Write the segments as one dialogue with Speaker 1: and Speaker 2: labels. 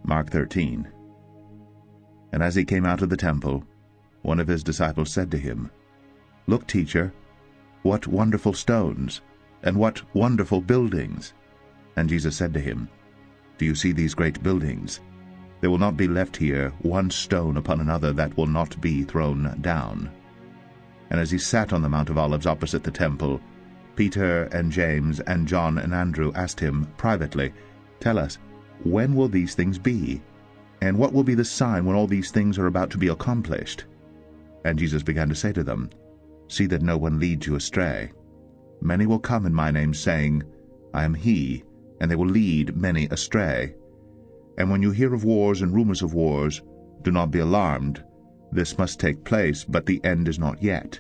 Speaker 1: Mark 13. And as he came out of the temple, one of his disciples said to him, "Look, teacher, what wonderful stones, and what wonderful buildings!" And Jesus said to him, "Do you see these great buildings? There will not be left here one stone upon another that will not be thrown down." And as he sat on the Mount of Olives opposite the temple, Peter and James and John and Andrew asked him privately, "Tell us, when will these things be? And what will be the sign when all these things are about to be accomplished?" And Jesus began to say to them, "See that no one leads you astray. Many will come in my name, saying, 'I am he,' and they will lead many astray. And when you hear of wars and rumors of wars, do not be alarmed. This must take place, but the end is not yet.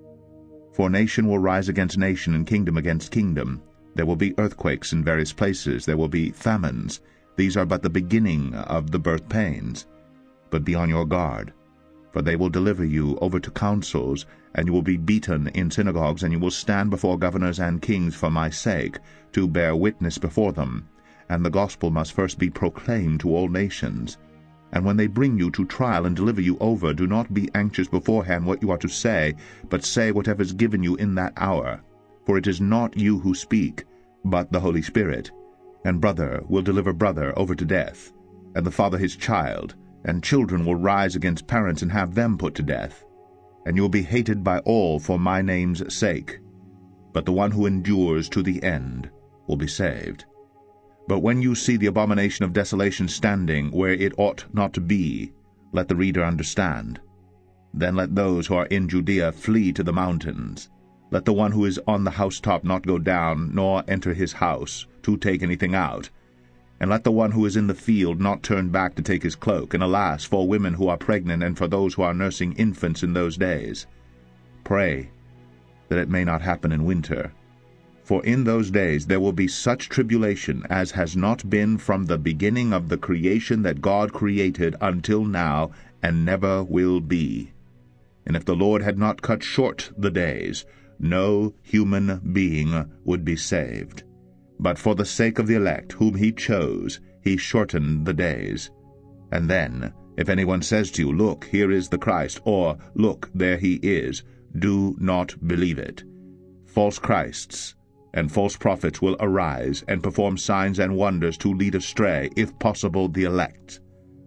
Speaker 1: For nation will rise against nation, and kingdom against kingdom. There will be earthquakes in various places. There will be famines. These are but the beginning of the birth pains. But be on your guard, for they will deliver you over to councils, and you will be beaten in synagogues, and you will stand before governors and kings for my sake, to bear witness before them. And the gospel must first be proclaimed to all nations. And when they bring you to trial and deliver you over, do not be anxious beforehand what you are to say, but say whatever is given you in that hour. For it is not you who speak, but the Holy Spirit. And brother will deliver brother over to death, and the father his child, and children will rise against parents and have them put to death. And you will be hated by all for my name's sake. But the one who endures to the end will be saved. But when you see the abomination of desolation standing where it ought not to be, let the reader understand. Then let those who are in Judea flee to the mountains. Let the one who is on the housetop not go down, nor enter his house, to take anything out. And let the one who is in the field not turn back to take his cloak. And alas, for women who are pregnant, and for those who are nursing infants in those days. Pray that it may not happen in winter. For in those days there will be such tribulation as has not been from the beginning of the creation that God created until now, and never will be. And if the Lord had not cut short the days, no human being would be saved. But for the sake of the elect whom he chose, he shortened the days. And then, if anyone says to you, 'Look, here is the Christ,' or 'Look, there he is,' do not believe it. False Christs and false prophets will arise and perform signs and wonders to lead astray, if possible, the elect.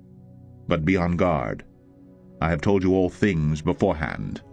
Speaker 1: But be on guard. I have told you all things beforehand.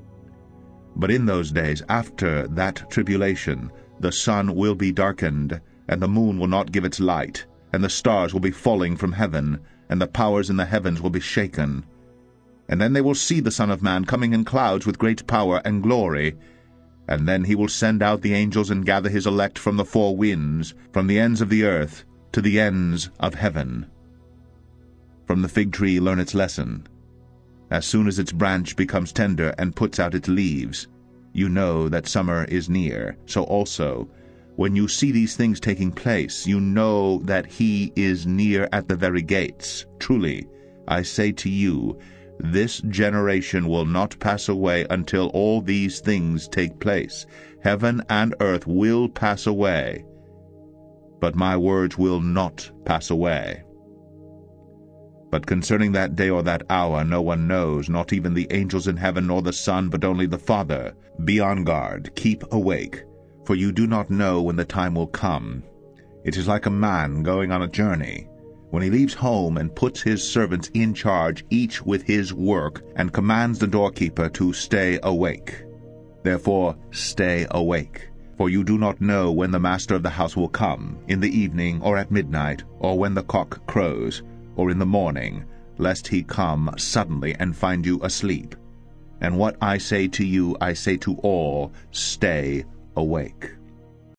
Speaker 1: But in those days, after that tribulation, the sun will be darkened, and the moon will not give its light, and the stars will be falling from heaven, and the powers in the heavens will be shaken. And then they will see the Son of Man coming in clouds with great power and glory. And then he will send out the angels and gather his elect from the four winds, from the ends of the earth to the ends of heaven. From the fig tree learn its lesson. As soon as its branch becomes tender and puts out its leaves, you know that summer is near. So also, when you see these things taking place, you know that he is near at the very gates. Truly, I say to you, this generation will not pass away until all these things take place. Heaven and earth will pass away, but my words will not pass away. But concerning that day or that hour no one knows, not even the angels in heaven nor the Son, but only the Father. Be on guard, keep awake, for you do not know when the time will come. It is like a man going on a journey, when he leaves home and puts his servants in charge, each with his work, and commands the doorkeeper to stay awake. Therefore stay awake, for you do not know when the master of the house will come, in the evening, or at midnight, or when the cock crows, or in the morning, lest he come suddenly and find you asleep. And what I say to you, I say to all, stay awake.